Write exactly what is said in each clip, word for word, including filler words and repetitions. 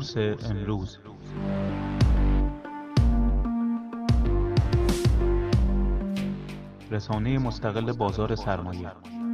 بورس امروز. رسانه مستقل بازار سرمایه.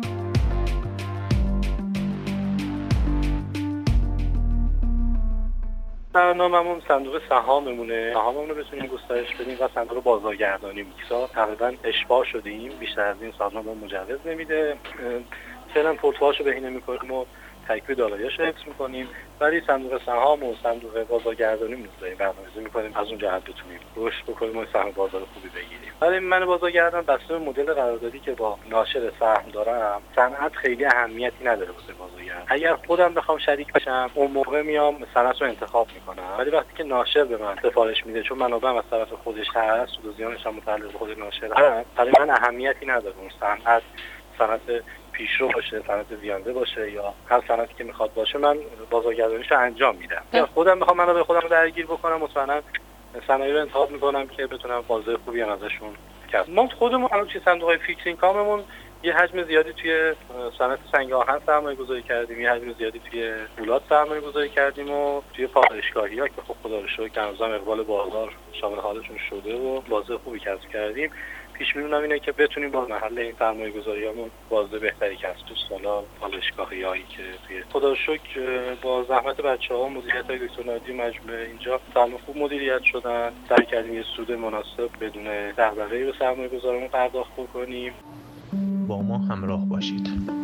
برنامه‌مون صندوق سهاممونه. سهاممون رو بتونیم گسترش بدیم و صندوق بازارگردانی میکسا تقریبا اشباع شدیم. بیشتر از این سازمان ما مجوز نمیده. فعلا پورتفولیوشو بهینه میکنیم و تکوی دارایی‌اش رو حفظ میکنیم، ولی صندوق سهام و صندوق بازارگردانی رو داریم برنامه‌ریزی میکنیم از اون جهت بتونیم رشد بکنیم و سهم بازار خوبی بگیریم. ولی من بازارگردان بسته به مدل قراردادی که با ناشر سهم دارم، صنعت خیلی اهمیتی نداره واسه بازارگردان. اگر خودم بخوام شریک بشم اون موقع میام صنعت رو انتخاب میکنم، ولی وقتی که ناشر به من سفارش میده چون منابعم از طرف خودش هست، سود و زیانش هم متعلق به خود ناشر هست، برای من اهمیتی نداره اون صنعت صنعت پیشرو باشه، صنعت زیانده باشه یا هر صنعتی که میخواد باشه، من بازارگردانیشو انجام میدم. یا خودم بخوام منو به خودم درگیر بکنم، مطمئنا صنایعی رو انتخاب میکنم که بتونم بازار خوبی ازشون کسب. ما خودمون الان توی صندوق فیکس اینکاممون یه حجم زیادی توی صنعت سنگ آهن سرمایه گذاری کردیم، یه حجم زیادی توی فولاد سرمایه گذاری کردیم و توی پالایشگاهی‌ها که خب خدا رو شکر که هنوزم اقبال بازار شامل حالشون شده و بازار خوبی کسب کردیم. پیش بینی‌ام اینه که بتونیم با محل این سرمایه گذاریامون بازده بهتری کسب تو سالا پالایشگاهیایی که توی خدا رو شکر با زحمت بچه‌ها مدیریت‌های دکتر نادی مجموعه اینجا سالم خوب مدیریت شدن، سعی کردیم یه سود مناسب بدون دغدغه‌ای به سرمایه گذارمون پرداخت کنیم. با ما همراه باشید.